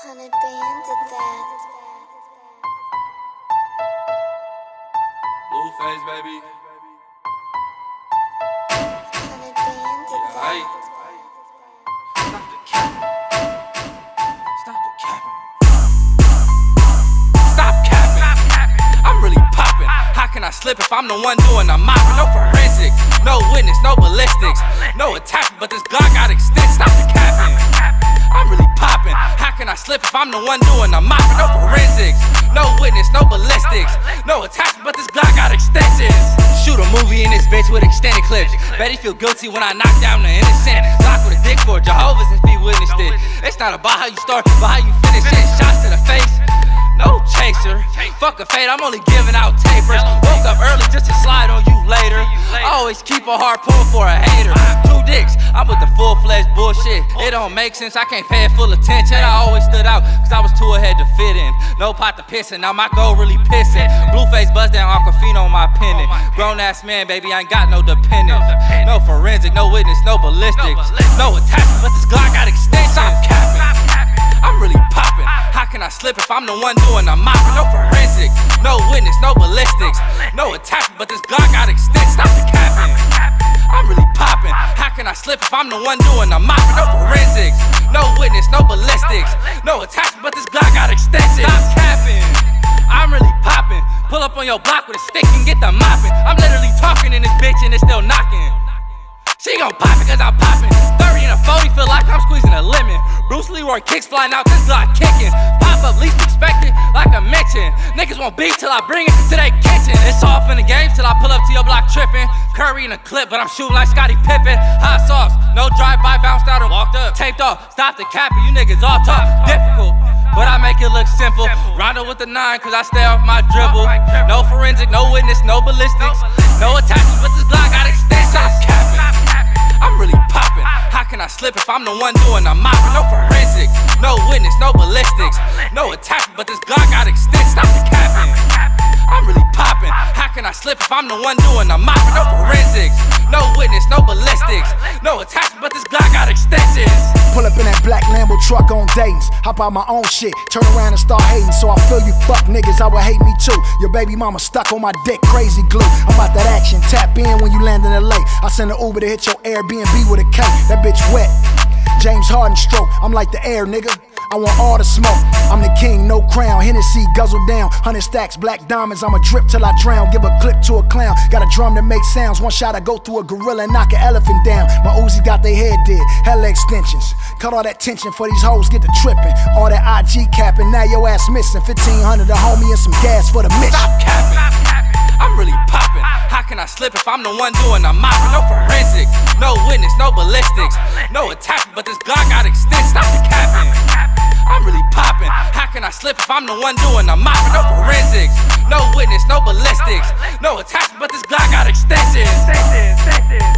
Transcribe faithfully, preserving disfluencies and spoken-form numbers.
Hundred bands at that. Blueface, baby. Hundred bands at Yeah, that. Stop the capping. Stop the capping. Stop capping. I'm really popping. How can I slip if I'm the one doing the mopping? No forensic, no witness, no ballistics, no attachment, but this Glock got extended. Stop the capping. I'm really popping. How can I slip if I'm the one doing the mopping? No forensics, no witness, no ballistics, no attachment, but this Glock got extensions. Shoot a movie in this bitch with extended clips. Bet he feel guilty when I knock down the innocent. Glock with a dick for Jehovah's if he witnessed it. It's not about how you start, but how you finish it. Shots to the face, no chaser. Fuck a fade, I'm only giving out tapers. Woke up early just to slide on you later. I always keep a harpoon for a hater. Two dicks, I'm with the full-fledged bullshit. It don't make sense, I can't pay it full attention. I always stood out, cause I was too ahead to fit in. No pot to piss in, now my goal really pissing. Blueface buzz down Aquafino on my pendant. Grown-ass man, baby, I ain't got no dependents. No forensic, no witness, no ballistics, no attachment, but this Glock got extensions. Stop capping. I'm really popping. How can I slip if I'm the one doing the mopping? No forensic, no witness, no ballistics, no attachment, but this Glock got extended. Stop the capping. I'm really popping. How can I slip if I'm the one doing the mopping? No forensics, no witness, no ballistics, no attachment, but this Glock got extensions. Stop capping. I'm really popping. Pull up on your block with a stick and get the mopping. I'm literally talking in this bitch and it's still knocking. She gon' pop it cause I'm popping. thirty and a forty feel like I'm squeezing a lemon. Bruce Leroy kicks flying out, this Glock kicking. Pop up least expected, like I mentioned. Niggas won't beat till I bring it to their kitchen. It's off in the games till I pull up to your block tripping. Curry in a clip, but I'm shooting like Scottie Pippen. Hot sauce, no drive-by, bounced out and walked up. Taped off, stop the capping, you niggas all talk. Difficult, but I make it look simple. Rondo with the nine, cause I stay off my dribble. No forensic, no witness, no ballistics, no attachments, but this Glock got extensions. Stop capping. I'm really popping. How can I slip if I'm the one doing the mopping? No forensic, no witness, no ballistics, no attachment, but this Glock got extended. Stop the capping. I'm really popping. How can I slip if I'm the one doing the mopping? No forensics, no witness, no ballistics, no attachment, but this Glock got extensions. Pull up in that black Lambo truck on Dayton's. Hop out my own shit, turn around and start hating. So I feel you fuck niggas, I would hate me too. Your baby mama stuck on my dick, crazy glue. I'm about that action, tap in when you land in L A. I send an Uber to hit your Airbnb with a K. That bitch wet, James Harden stroke. I'm like the air, nigga. I want all the smoke. I'm the king, no crown. Hennessy guzzle down. Hundred stacks, black diamonds. I'ma drip till I drown. Give a clip to a clown. Got a drum that makes sounds. One shot I go through a gorilla and knock an elephant down. My Uzi got they head dead. Hella extensions. Cut all that tension for these hoes get to tripping. All that I G capping. Now your ass missing. fifteen hundred a homie and some gas for the mission. Stop capping. I'm really popping. How can I slip if I'm the one doing the mopping? No forensic, no witness, no ballistics, no attachment, but this Glock got extended. Stop the capping. I'm really popping. How can I slip if I'm the one doing the mopping? No forensics, no witness, no ballistics, no attachment, but this Glock got extensions.